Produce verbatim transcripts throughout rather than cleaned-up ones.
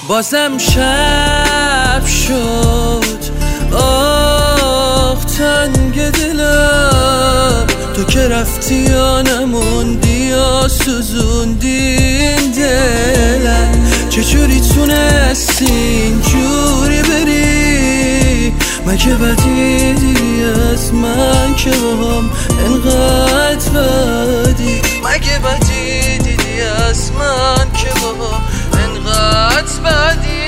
بازم شب شد، آخ تنگ دلم، تو که رفتی یا نموندی یا سوزوندی این دلم. چجوری تونستی اینجوری بری؟ مگه بدی دیدی از من که باهم انقدر بدی؟ مگه بدی دیدی از من که باهم انقدر بدی؟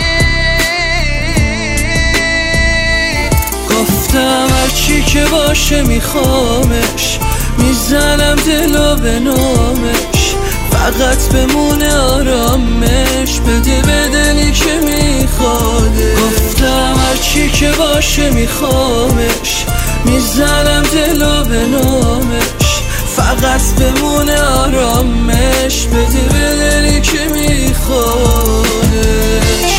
گفتم هرچی که باشه میخوامش، میزنم دلو به نامش، فقط بمونه آرامش، بده به دلی که میخواده. گفتم هرچی که باشه میخوامش، میزنم دلو به نامش، فقط بمونه آرامش، بده به دلی که میخوادش.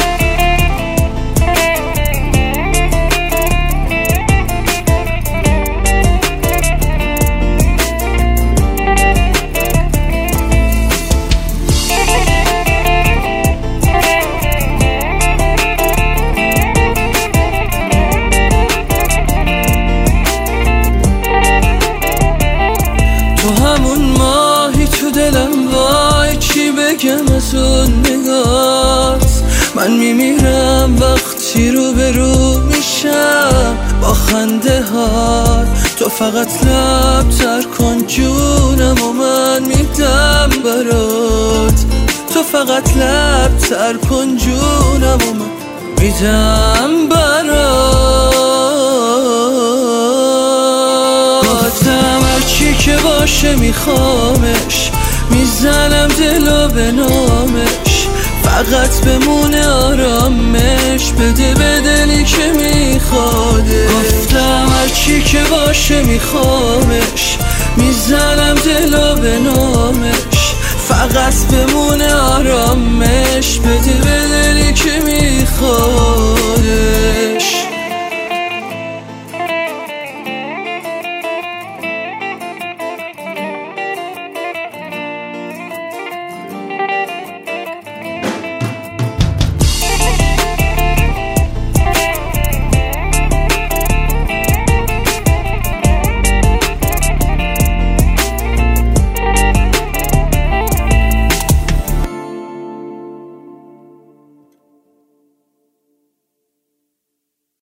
تو همون ماهی تو دلم، وای چی بگم از اون نگات. من میمیرم وقتی رو به رو میشم با خنده هات. تو فقط لب تر کن جونم و من میدم برات. تو فقط لب تر کن جونم و من میدم برات. هرچی که باشه میخوامش، میزنم دلو به نامش، فقط بمونه آرامش، بده به دلی که میخواده. گفتم هرچی که باشه میخوامش، میزنم دلو به نامش، فقط بمونه آرامش.